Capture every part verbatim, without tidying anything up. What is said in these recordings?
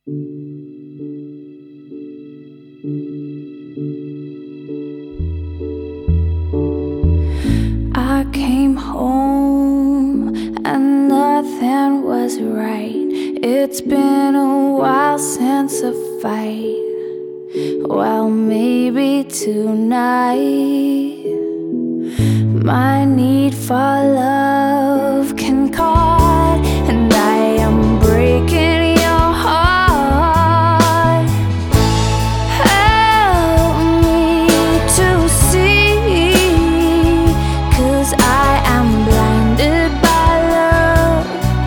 I came home and nothing was right. It's been a while since a fight. Well, maybe tonight my need for love can call, and I am breaking your heart. Help me to see, 'cause I am blinded by love,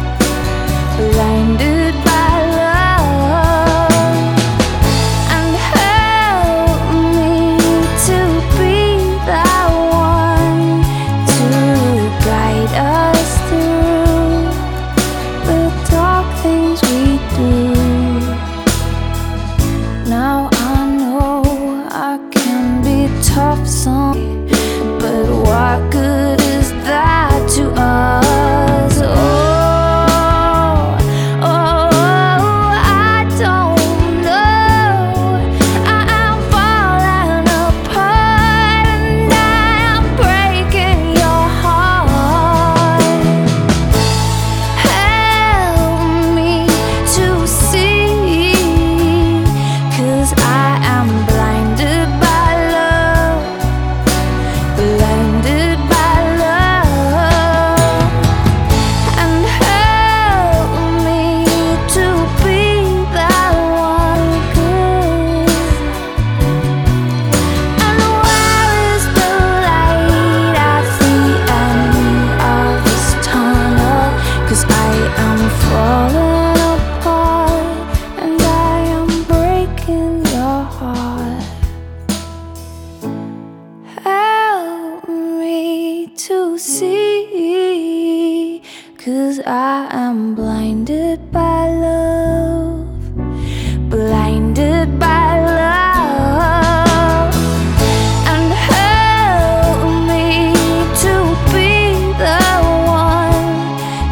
blinded by love. And help me to be that one to guide us through the dark things we do. Now I know I can be tough some, but what good is that to us? Oh, oh, I don't know. I am falling apart and I am breaking your heart. Help me to see, 'cause I am blinded by love, blinded by love. And help me to be that one good. And where is the light at the end of this tunnel? 'Cause I am falling apart and I am breaking your heart. Help me to see, 'cause I am blind.